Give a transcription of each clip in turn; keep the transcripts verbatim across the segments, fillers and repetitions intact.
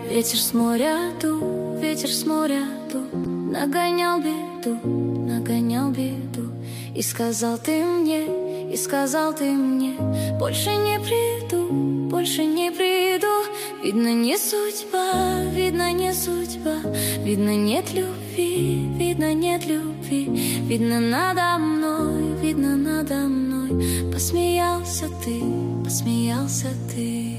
Ветер с моря дул, ветер с моря дул, нагонял беду, нагонял беду. И сказал ты мне, и сказал ты мне, больше не приду, больше не приду. Видно, не судьба, видно, не судьба, видно, нет любви, видно, нет любви. Видно, надо мной, видно, надо мной посмеялся ты, посмеялся ты.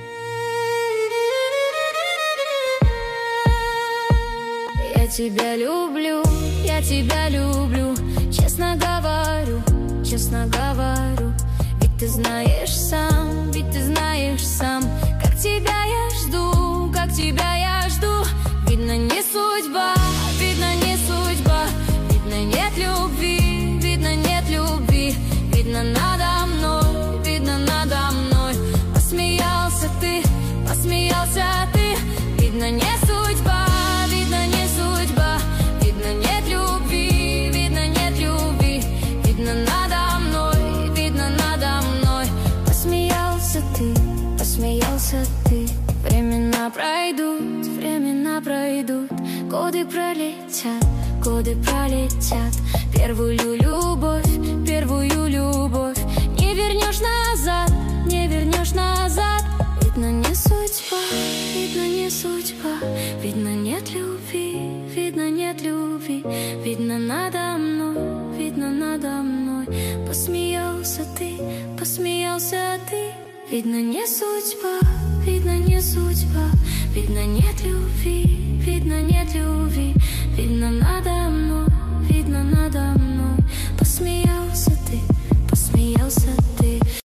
Я тебя люблю, я тебя люблю, честно говорю, честно говорю. Ведь ты знаешь сам, ведь ты знаешь сам, как тебя я жду, как тебя я жду. Видно, не судьба, видно, не судьба, видно, нет любви, видно, нет любви. Видно, надо мной, видно, надо мной посмеялся ты, посмеялся ты. Видно, не судьба, видно, не судьба, видно, нет любви, видно, нет любви. Видно, надо мной, видно, надо мной посмеялся ты, посмеялся ты. Времена пройдут, времена пройдут, годы пролетят, годы пролетят. Первую любовь, первую любовь не вернешь назад, не вернешь назад. Видно, не судьба, видно, не судьба, видно, нет любви, видно, нет любви. Видно, надо мной, видно, надо мной посмеялся ты, посмеялся ты. Видно, не судьба, видно, не судьба, видно, нет любви, видно, нет любви. Видно, надо мной, видно, надо мной посмеялся ты, посмеялся ты.